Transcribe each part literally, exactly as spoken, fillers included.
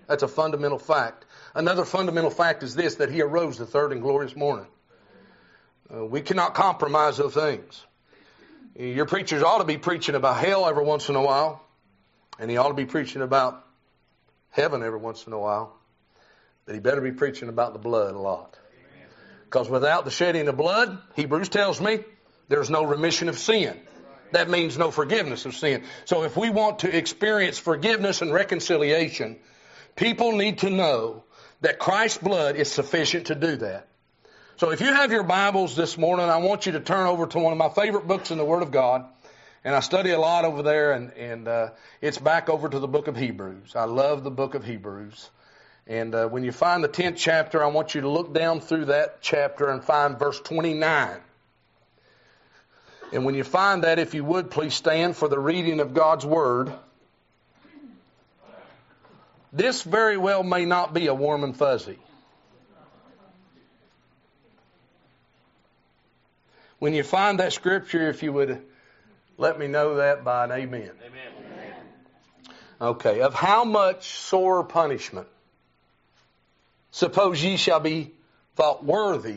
That's a fundamental fact. Another fundamental fact is this, that He arose the third and glorious morning. Uh, we cannot compromise those things. Your preachers ought to be preaching about hell every once in a while, and he ought to be preaching about heaven every once in a while. But he better be preaching about the blood a lot. Because without the shedding of blood, Hebrews tells me, there's no remission of sin. That means no forgiveness of sin. So if we want to experience forgiveness and reconciliation, people need to know that Christ's blood is sufficient to do that. So if you have your Bibles this morning, I want you to turn over to one of my favorite books in the Word of God. And I study a lot over there, and, and uh, it's back over to the book of Hebrews. I love the book of Hebrews. And uh, when you find the tenth chapter, I want you to look down through that chapter and find verse twenty-nine. And when you find that, if you would, please stand for the reading of God's Word. This very well may not be a warm and fuzzy. When you find that scripture, if you would let me know that by an amen. Amen. Okay. Of how much sore punishment, suppose ye shall be thought worthy,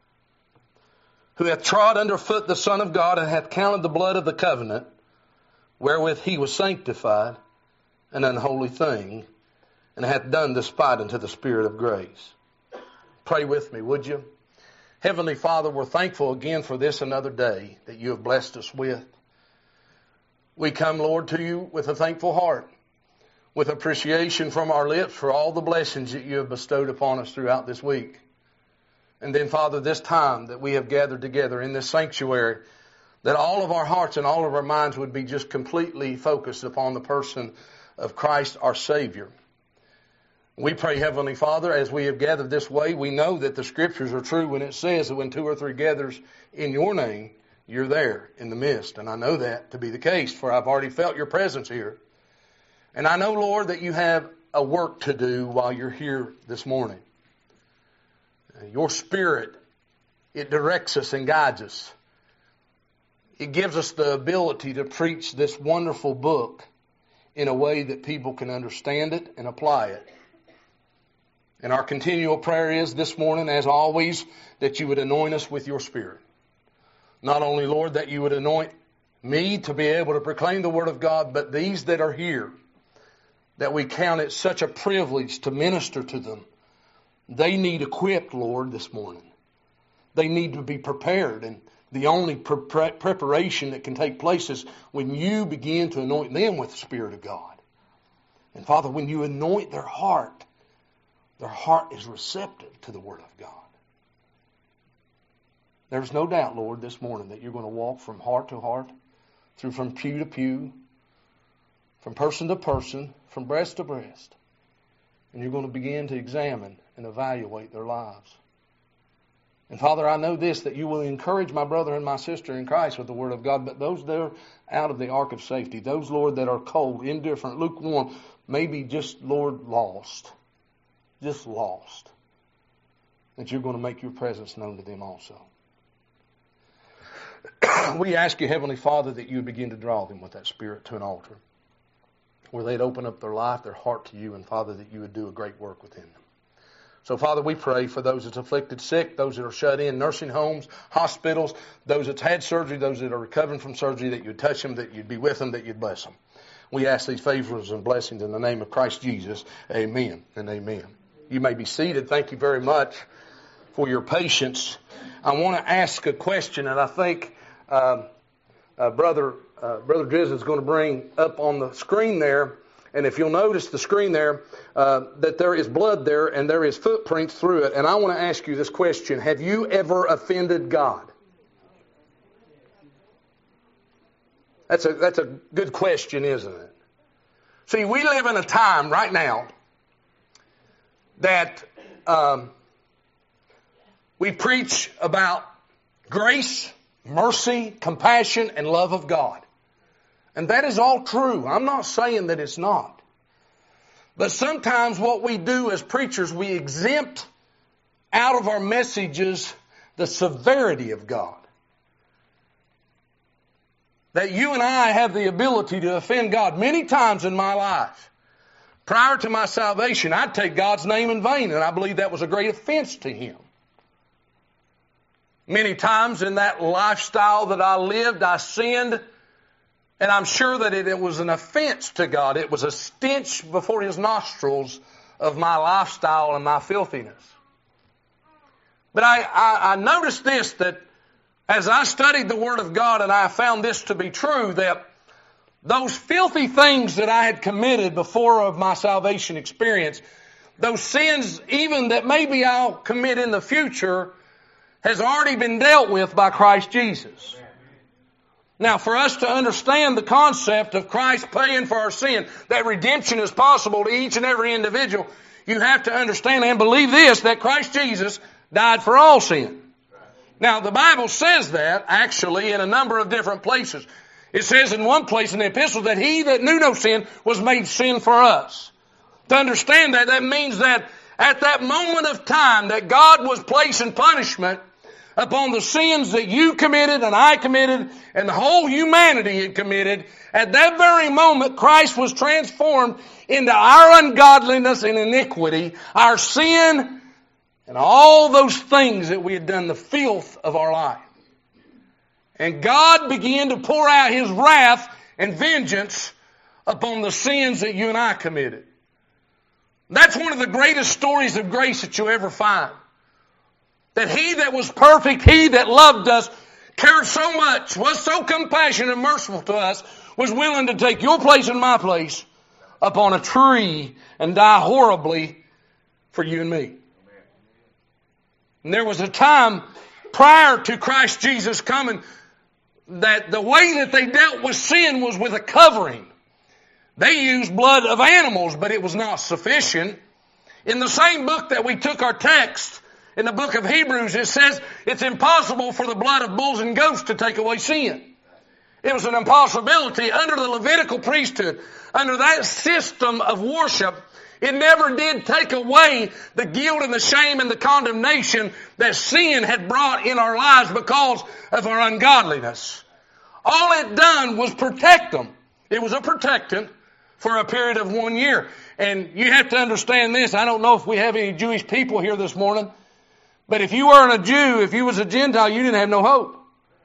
who hath trod under foot the Son of God, and hath counted the blood of the covenant, wherewith he was sanctified, an unholy thing, and hath done despite unto the Spirit of grace. Pray with me, would you? Heavenly Father, we're thankful again for this another day that you have blessed us with. We come, Lord, to you with a thankful heart, with appreciation from our lips for all the blessings that you have bestowed upon us throughout this week. And then, Father, this time that we have gathered together in this sanctuary, that all of our hearts and all of our minds would be just completely focused upon the person of Christ our Savior. We pray, Heavenly Father, as we have gathered this way, we know that the Scriptures are true when it says that when two or three gathers in your name, you're there in the midst. And I know that to be the case, for I've already felt your presence here. And I know, Lord, that you have a work to do while you're here this morning. Your Spirit, it directs us and guides us. It gives us the ability to preach this wonderful book in a way that people can understand it and apply it. And our continual prayer is this morning, as always, that you would anoint us with your Spirit. Not only, Lord, that you would anoint me to be able to proclaim the Word of God, but these that are here, that we count it such a privilege to minister to them. They need equipped, Lord, this morning. They need to be prepared. And the only pre- preparation that can take place is when you begin to anoint them with the Spirit of God. And Father, when you anoint their heart, their heart is receptive to the Word of God. There's no doubt, Lord, this morning that you're going to walk from heart to heart, through from pew to pew, from person to person, from breast to breast. And you're going to begin to examine and evaluate their lives. And Father, I know this, that you will encourage my brother and my sister in Christ with the Word of God, but those that are out of the ark of safety, those, Lord, that are cold, indifferent, lukewarm, maybe just, Lord, lost. Just lost. That you're going to make your presence known to them also. We ask you, Heavenly Father, that you would begin to draw them with that Spirit to an altar, where they'd open up their life, their heart to you, and Father, that you would do a great work within them. So, Father, we pray for those that's afflicted sick, those that are shut in, nursing homes, hospitals, those that's had surgery, those that are recovering from surgery, that you'd touch them, that you'd be with them, that you'd bless them. We ask these favors and blessings in the name of Christ Jesus. Amen and amen. You may be seated. Thank you very much for your patience. I want to ask a question, and I think um, uh, Brother uh, Brother Driz is going to bring up on the screen there. And if you'll notice the screen there, uh, that there is blood there and there is footprints through it. And I want to ask you this question. Have you ever offended God? That's a, that's a good question, isn't it? See, we live in a time right now that um, we preach about grace, mercy, compassion, and love of God. And that is all true. I'm not saying that it's not. But sometimes what we do as preachers, we exempt out of our messages the severity of God. That you and I have the ability to offend God many times in my life. prior to my salvation, I'd take God's name in vain, and I believe that was a great offense to Him. Many times in that lifestyle that I lived, I sinned, and I'm sure that it, it was an offense to God. It was a stench before His nostrils of my lifestyle and my filthiness. But I, I, I noticed this, that as I studied the Word of God, and I found this to be true, that those filthy things that I had committed before of my salvation experience, those sins even that maybe I'll commit in the future, has already been dealt with by Christ Jesus. Now, for us to understand the concept of Christ paying for our sin, that redemption is possible to each and every individual, you have to understand and believe this, that Christ Jesus died for all sin. Now, the Bible says that, actually, in a number of different places. It says in one place in the epistle that He that knew no sin was made sin for us. To understand that, that means that at that moment of time that God was placing punishment upon the sins that you committed and I committed and the whole humanity had committed, at that very moment Christ was transformed into our ungodliness and iniquity, our sin, and all those things that we had done, the filth of our life. And God began to pour out His wrath and vengeance upon the sins that you and I committed. That's one of the greatest stories of grace that you'll ever find. That He that was perfect, He that loved us, cared so much, was so compassionate and merciful to us, was willing to take your place and my place upon a tree and die horribly for you and me. And there was a time prior to Christ Jesus coming that the way that they dealt with sin was with a covering. They used blood of animals, but it was not sufficient. In the same book that we took our text, in the book of Hebrews, it says it's impossible for the blood of bulls and goats to take away sin. It was an impossibility under the Levitical priesthood, under that system of worship. It never did take away the guilt and the shame and the condemnation that sin had brought in our lives because of our ungodliness. All it done was protect them. It was a protectant for a period of one year. And you have to understand this. I don't know if we have any Jewish people here this morning, but if you weren't a Jew, if you was a Gentile, you didn't have no hope.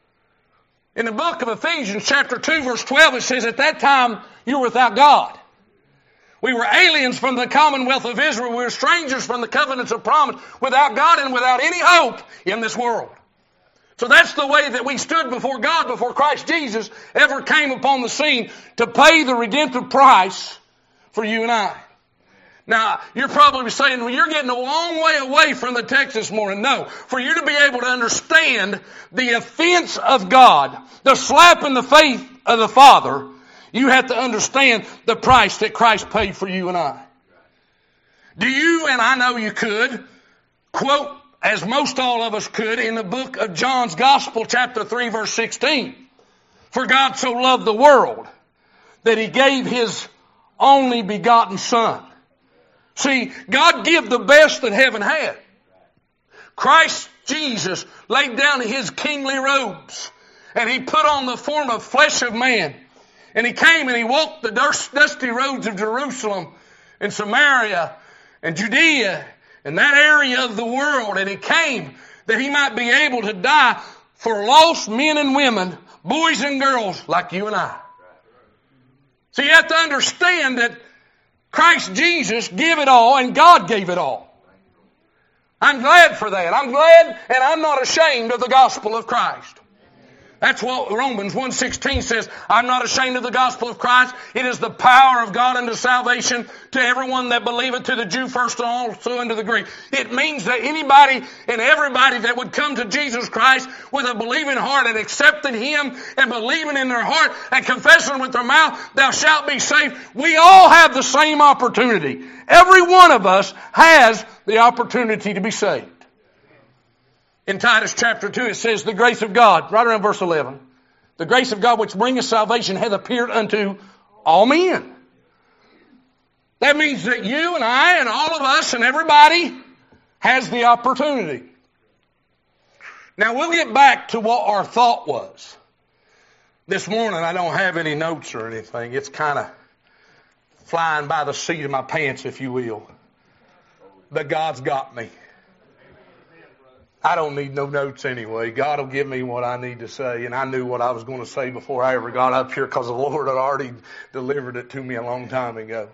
In the book of Ephesians chapter two verse twelve, it says, at that time you were without God. We were aliens from the commonwealth of Israel. We were strangers from the covenants of promise, without God and without any hope in this world. So that's the way that we stood before God before Christ Jesus ever came upon the scene to pay the redemptive price for you and I. Now, you're probably saying, well, you're getting a long way away from the text this morning. No. For you to be able to understand the offense of God, the slap in the face of the Father, you have to understand the price that Christ paid for you and I. Do you, and I know you could, quote, as most all of us could, in the book of John's Gospel, chapter three, verse sixteen. For God so loved the world that He gave His only begotten Son. See, God gave the best that heaven had. Christ Jesus laid down His kingly robes, and He put on the form of flesh of man. And He came and He walked the dusty roads of Jerusalem and Samaria and Judea and that area of the world. And He came that He might be able to die for lost men and women, boys and girls like you and I. So you have to understand that Christ Jesus gave it all and God gave it all. I'm glad for that. I'm glad and I'm not ashamed of the gospel of Christ. That's what Romans one sixteen says. I'm not ashamed of the gospel of Christ. It is the power of God unto salvation to everyone that believeth, to the Jew first and also unto the Greek. It means that anybody and everybody that would come to Jesus Christ with a believing heart and accepting Him and believing in their heart and confessing with their mouth, thou shalt be saved. We all have the same opportunity. Every one of us has the opportunity to be saved. In Titus chapter two, it says, the grace of God, right around verse eleven, the grace of God which bringeth salvation hath appeared unto all men. That means that you and I and all of us and everybody has the opportunity. Now we'll get back to what our thought was. This morning I don't have any notes or anything. It's kind of flying by the seat of my pants, if you will. But God's got me. I don't need no notes anyway. God will give me what I need to say. And I knew what I was going to say before I ever got up here because the Lord had already delivered it to me a long time ago.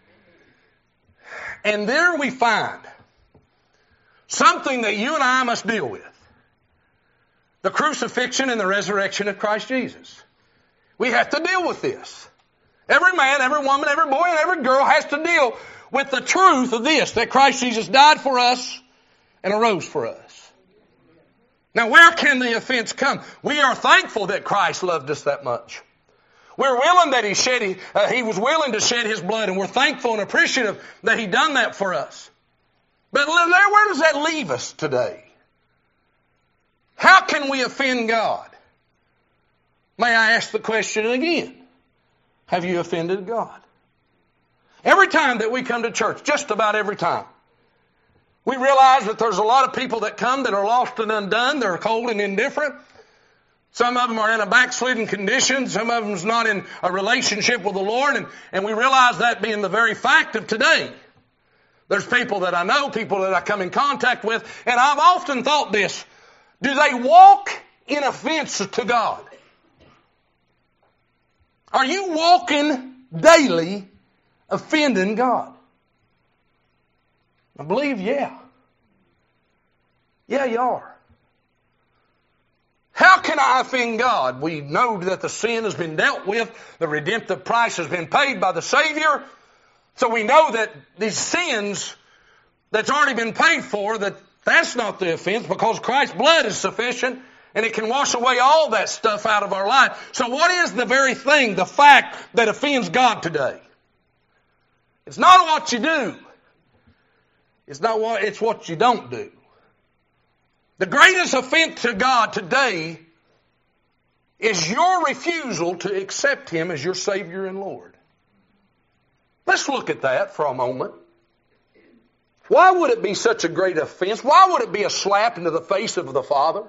And there we find something that you and I must deal with. The crucifixion and the resurrection of Christ Jesus. We have to deal with this. Every man, every woman, every boy, and every girl has to deal with the truth of this, that Christ Jesus died for us and arose for us. Now, where can the offense come? We are thankful that Christ loved us that much. We're willing that He shed, he, uh, He was willing to shed His blood, and we're thankful and appreciative that He done that for us. But where does that leave us today? How can we offend God? May I ask the question again? Have you offended God? Every time that we come to church, just about every time, we realize that there's a lot of people that come that are lost and undone. They're cold and indifferent. Some of them are in a backslidden condition. Some of them's not in a relationship with the Lord. And, and we realize that being the very fact of today. There's people that I know, people that I come in contact with, and I've often thought this. Do they walk in offense to God? Are you walking daily offending God? I believe, yeah. Yeah, you are. How can I offend God? We know that the sin has been dealt with. The redemptive price has been paid by the Savior. So we know that these sins that's already been paid for, that that's not the offense because Christ's blood is sufficient and it can wash away all that stuff out of our life. So what is the very thing, the fact that offends God today? It's not what you do. It's not what, it's what you don't do. The greatest offense to God today is your refusal to accept Him as your Savior and Lord. Let's look at that for a moment. Why would it be such a great offense? Why would it be a slap into the face of the Father?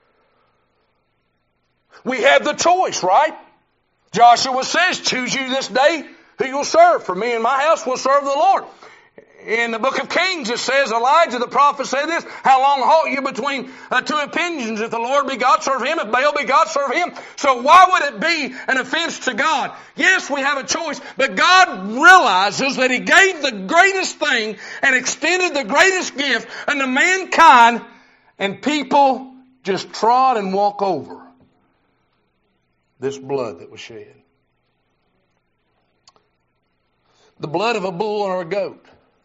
We have the choice, right? Joshua says, choose you this day who you'll serve. For me and my house will serve the Lord. In the book of Kings, it says, Elijah the prophet said this, how long halt you between uh, two opinions? If the Lord be God, serve Him. If Baal be God, serve Him. So why would it be an offense to God? Yes, we have a choice, but God realizes that He gave the greatest thing and extended the greatest gift unto mankind, and people just trod and walk over this blood that was shed. The blood of a bull or a goat.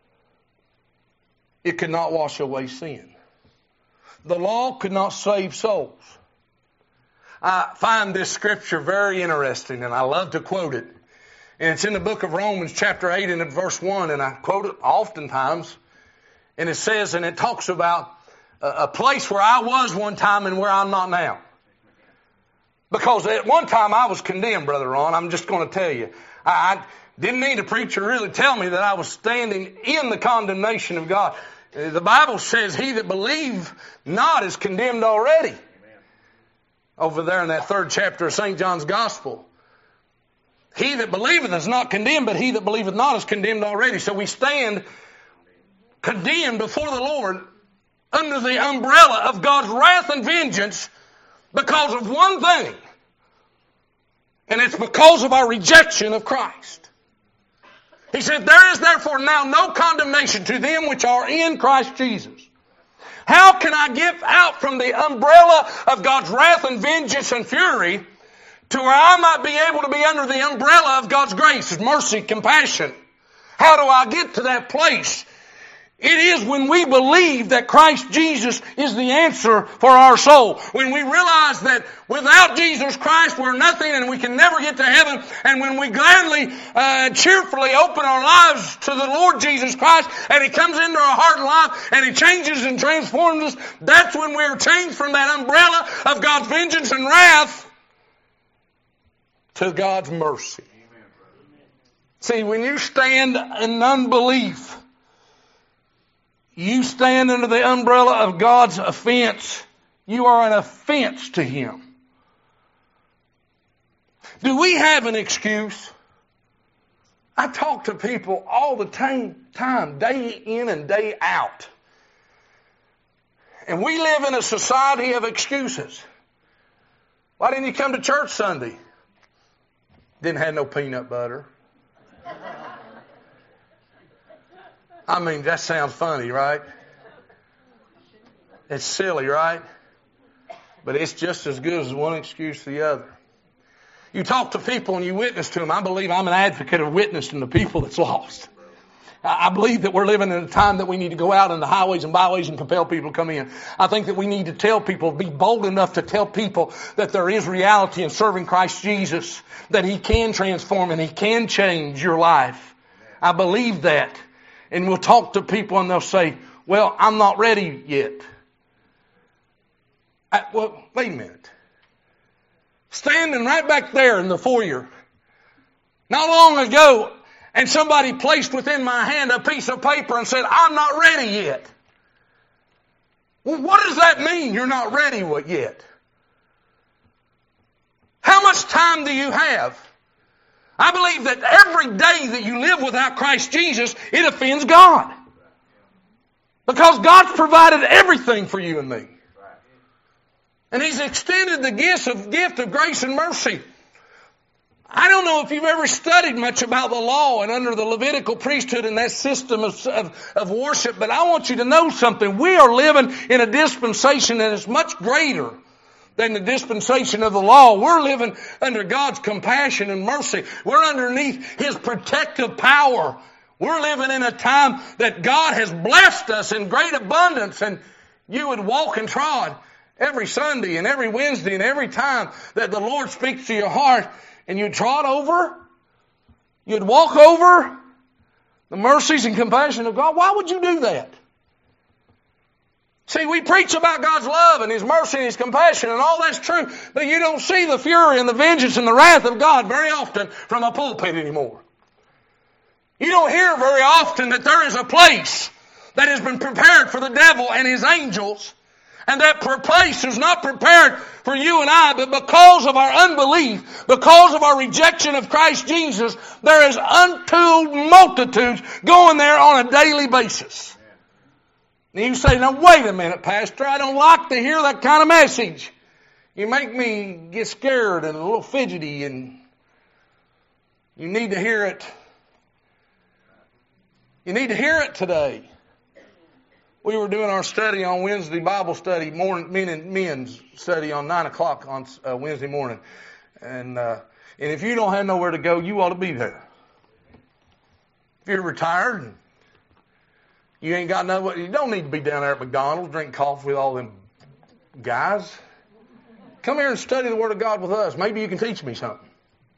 It could not wash away sin. The law could not save souls. I find this scripture very interesting, and I love to quote it. And it's in the book of Romans chapter eight and verse one, and I quote it oftentimes. And it says, and it talks about a place where I was one time and where I'm not now. Because at one time I was condemned, Brother Ron. I'm just going to tell you. I, I didn't need a preacher to really tell me that I was standing in the condemnation of God. The Bible says, he that believe not is condemned already. Amen. Over there in that third chapter of Saint John's Gospel. He that believeth is not condemned, but he that believeth not is condemned already. So we stand condemned before the Lord under the umbrella of God's wrath and vengeance because of one thing. And it's because of our rejection of Christ. He said, there is therefore now no condemnation to them which are in Christ Jesus. How can I get out from the umbrella of God's wrath and vengeance and fury to where I might be able to be under the umbrella of God's grace, His mercy, compassion? How do I get to that place? It is when we believe that Christ Jesus is the answer for our soul. When we realize that without Jesus Christ we're nothing and we can never get to heaven. And when we gladly, uh, cheerfully open our lives to the Lord Jesus Christ and He comes into our heart and life and He changes and transforms us, that's when we're changed from that umbrella of God's vengeance and wrath to God's mercy. See, when you stand in unbelief, you stand under the umbrella of God's offense. You are an offense to Him. Do we have an excuse? I talk to people all the time, time, day in and day out. And we live in a society of excuses. Why didn't you come to church Sunday? Didn't have no peanut butter. I mean, that sounds funny, right? It's silly, right? But it's just as good as one excuse to the other. You talk to people and you witness to them. I believe I'm an advocate of witnessing to people that's lost. I believe that we're living in a time that we need to go out in the highways and byways and compel people to come in. I think that we need to tell people, be bold enough to tell people that there is reality in serving Christ Jesus, that He can transform and He can change your life. I believe that. And we'll talk to people and they'll say, well, I'm not ready yet. I, well, wait a minute. Standing right back there in the foyer, not long ago, and somebody placed within my hand a piece of paper and said, I'm not ready yet. Well, what does that mean, you're not ready yet? How much time do you have? I believe that every day that you live without Christ Jesus, it offends God. Because God's provided everything for you and me. And He's extended the gift of, gift of grace and mercy. I don't know if you've ever studied much about the law and under the Levitical priesthood and that system of, of, of worship, but I want you to know something. We are living in a dispensation that is much greater than the dispensation of the law. We're living under God's compassion and mercy. We're underneath His protective power. We're living in a time that God has blessed us in great abundance, and you would walk and trod every Sunday and every Wednesday and every time that the Lord speaks to your heart, and you'd trot over, you'd walk over the mercies and compassion of God. Why would you do that? See, we preach about God's love and His mercy and His compassion, and all that's true, but you don't see the fury and the vengeance and the wrath of God very often from a pulpit anymore. You don't hear very often that there is a place that has been prepared for the devil and his angels, and that place is not prepared for you and I, but because of our unbelief, because of our rejection of Christ Jesus, there is untold multitudes going there on a daily basis. And you say, now wait a minute, Pastor, I don't like to hear that kind of message. You make me get scared and a little fidgety, and you need to hear it. You need to hear it today. We were doing our study on Wednesday, Bible study, morning, men and men's study on nine o'clock on uh, Wednesday morning. And, uh, and if you don't have nowhere to go, you ought to be there. If you're retired and you ain't got nowhere, you don't need to be down there at McDonald's drinking coffee with all them guys. Come here and study the Word of God with us. Maybe you can teach me something.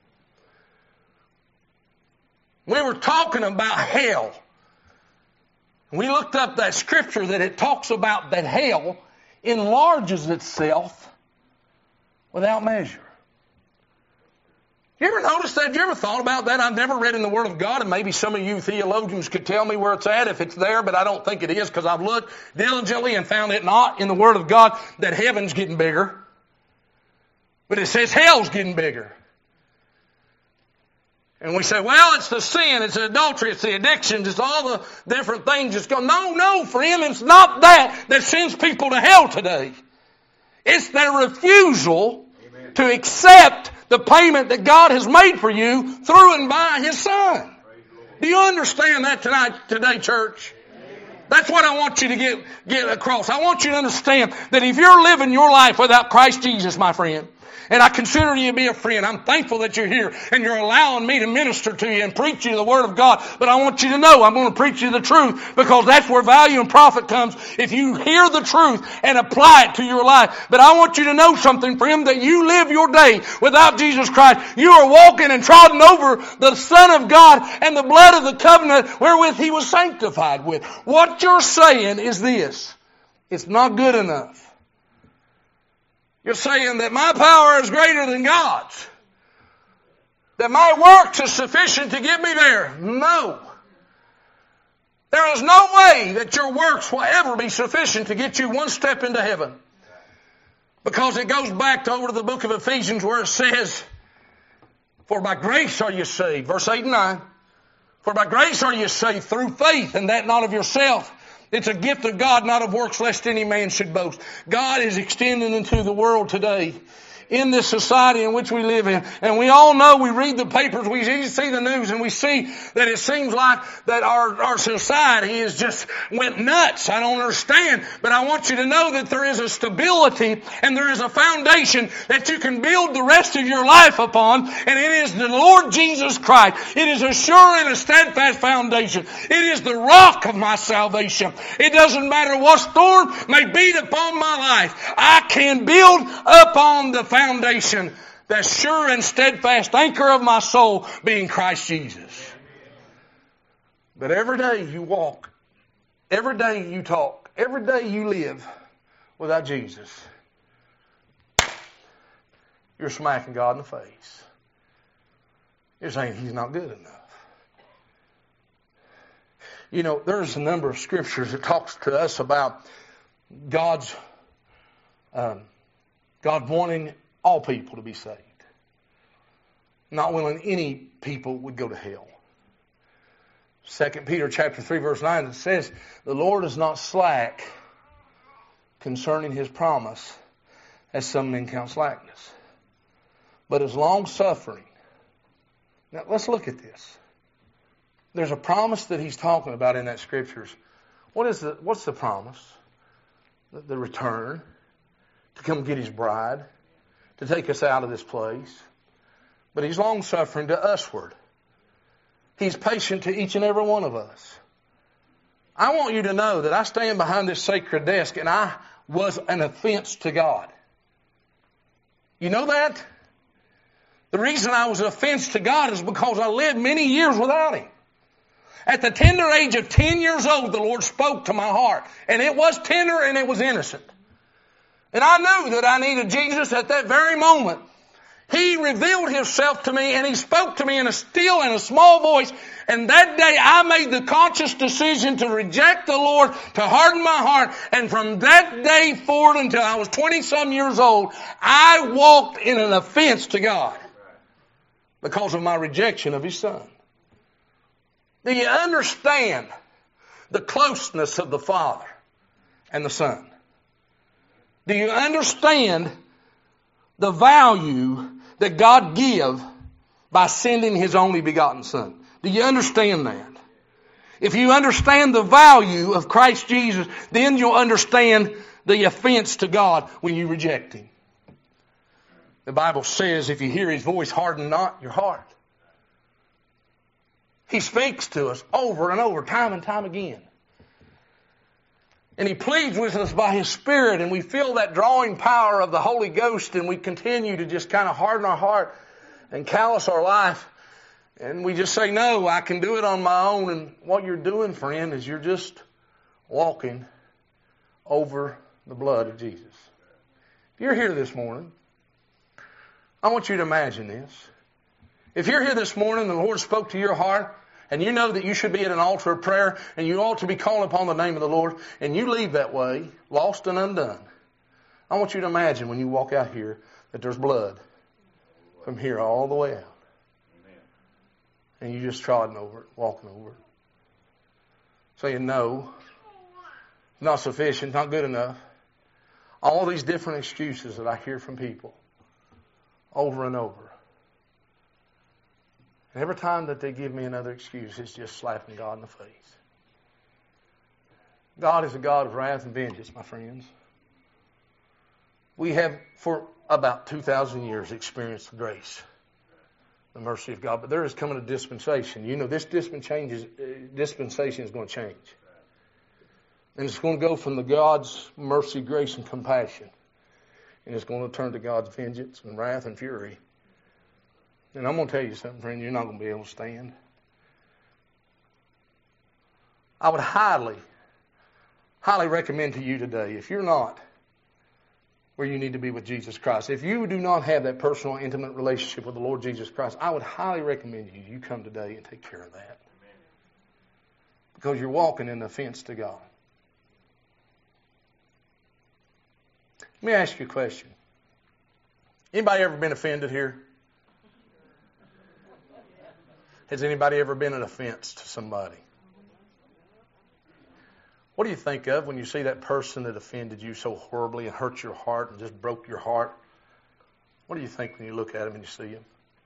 We were talking about hell. We looked up that scripture that it talks about that hell enlarges itself without measure. You ever notice that? Have you ever thought about that? I've never read in the Word of God, and maybe some of you theologians could tell me where it's at if it's there, but I don't think it is, because I've looked diligently and found it not in the Word of God that heaven's getting bigger. But it says hell's getting bigger. And we say, well, it's the sin, it's the adultery, it's the addictions, it's all the different things that's going. No, no, friend, it's not that that sends people to hell today. It's their refusal Amen. To accept the payment that God has made for you through and by His Son. Do you understand that tonight, today, church? That's what I want you to get, get across. I want you to understand that if you're living your life without Christ Jesus, my friend, and I consider you to be a friend. I'm thankful that you're here and you're allowing me to minister to you and preach you the Word of God. But I want you to know I'm going to preach you the truth, because that's where value and profit comes if you hear the truth and apply it to your life. But I want you to know something, friend, that you live your day without Jesus Christ. You are walking and trotting over the Son of God and the blood of the covenant wherewith He was sanctified with. What you're saying is this: it's not good enough. You're saying that my power is greater than God's. That my works is sufficient to get me there. No. There is no way that your works will ever be sufficient to get you one step into heaven. Because it goes back to over to the book of Ephesians where it says, for by grace are you saved. Verse eight and nine. For by grace are you saved through faith, and that not of yourself. It's a gift of God, not of works, lest any man should boast. God is extending into the world today, in this society in which we live in. And we all know, we read the papers, we see the news, and we see that it seems like that our, our society is just went nuts. I don't understand. But I want you to know that there is a stability and there is a foundation that you can build the rest of your life upon, and it is the Lord Jesus Christ. It is a sure and a steadfast foundation. It is the rock of my salvation. It doesn't matter what storm may beat upon my life. I can build upon the foundation. Foundation, that sure and steadfast anchor of my soul being Christ Jesus. But every day you walk, every day you talk, every day you live without Jesus, you're smacking God in the face. You're saying He's not good enough. You know, there's a number of scriptures that talks to us about God's um, God wanting all people to be saved. Not willing any people would go to hell. Second Peter chapter three verse nine, it says, the Lord is not slack concerning His promise, as some men count slackness, but is long suffering. Now let's look at this. There's a promise that He's talking about in that scriptures. What is the, what's the promise? The, the return, to come get His bride, to take us out of this place. But He's long-suffering to usward. He's patient to each and every one of us. I want you to know that I stand behind this sacred desk and I was an offense to God. You know that? The reason I was an offense to God is because I lived many years without Him. At the tender age of ten years old, the Lord spoke to my heart. And it was tender and it was innocent. And I knew that I needed Jesus at that very moment. He revealed Himself to me and He spoke to me in a still and a small voice. And that day I made the conscious decision to reject the Lord, to harden my heart. And from that day forward until I was twenty some years old, I walked in an offense to God because of my rejection of His Son. Do you understand the closeness of the Father and the Son? Do you understand the value that God give by sending His only begotten Son? Do you understand that? If you understand the value of Christ Jesus, then you'll understand the offense to God when you reject Him. The Bible says, if you hear His voice, harden not your heart. He speaks to us over and over, time and time again. And He pleads with us by His Spirit, and we feel that drawing power of the Holy Ghost, and we continue to just kind of harden our heart and callous our life. And we just say, no, I can do it on my own. And what you're doing, friend, is you're just walking over the blood of Jesus. If you're here this morning, I want you to imagine this. If you're here this morning and the Lord spoke to your heart, and you know that you should be at an altar of prayer, and you ought to be calling upon the name of the Lord, and you leave that way, lost and undone, I want you to imagine when you walk out here that there's blood from here all the way out. Amen. And you just trotting over it, walking over it. Saying, no, it's not sufficient, not good enough. All these different excuses that I hear from people over and over. And every time that they give me another excuse, it's just slapping God in the face. God is a God of wrath and vengeance, my friends. We have, for about two thousand years, experienced the grace, the mercy of God. But there is coming a dispensation. You know, this dispensation is going to change. And it's going to go from the God's mercy, grace, and compassion. And it's going to turn to God's vengeance and wrath and fury. And I'm going to tell you something, friend, you're not going to be able to stand. I would highly, highly recommend to you today, if you're not where you need to be with Jesus Christ, if you do not have that personal, intimate relationship with the Lord Jesus Christ, I would highly recommend you, you come today and take care of that. Because you're walking in offense to God. Let me ask you a question. Anybody ever been offended here? Has anybody ever been an offense to somebody? What do you think of when you see that person that offended you so horribly and hurt your heart and just broke your heart? What do you think when you look at him and you see him?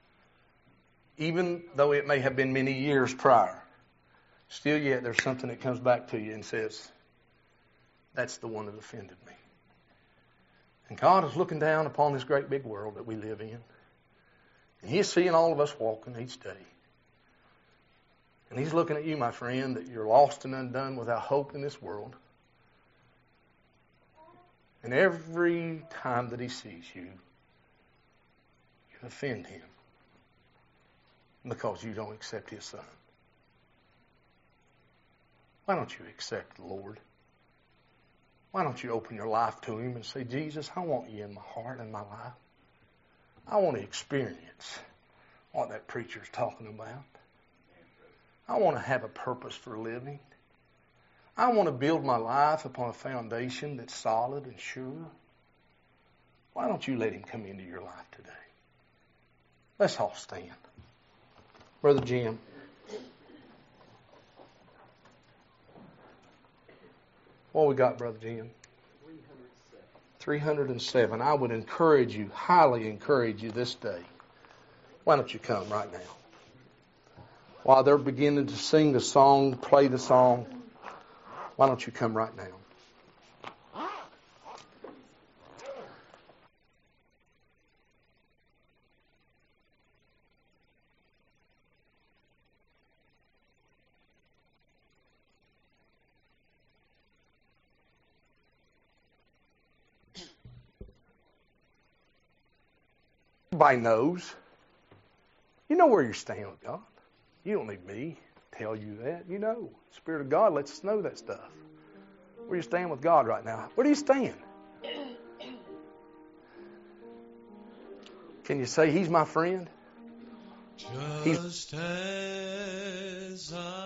Even though it may have been many years prior, still yet there's something that comes back to you and says, that's the one that offended me. And God is looking down upon this great big world that we live in. And He's seeing all of us walking each day. And He's looking at you, my friend, that you're lost and undone without hope in this world. And every time that He sees you, you offend Him because you don't accept His Son. Why don't you accept the Lord? Why don't you open your life to Him and say, Jesus, I want you in my heart and my life. I want to experience what that preacher's talking about. I want to have a purpose for living. I want to build my life upon a foundation that's solid and sure. Why don't you let Him come into your life today? Let's all stand. Brother Jim. What we got, Brother Jim? three hundred seven. I would encourage you, highly encourage you this day. Why don't you come right now? While they're beginning to sing the song, play the song, why don't you come right now? Everybody knows. You know where you stand with God. You don't need me to tell you that. You know. The Spirit of God lets us know that stuff. Where you stand with God right now. Where do you stand? Can you say He's my friend? Just He's as I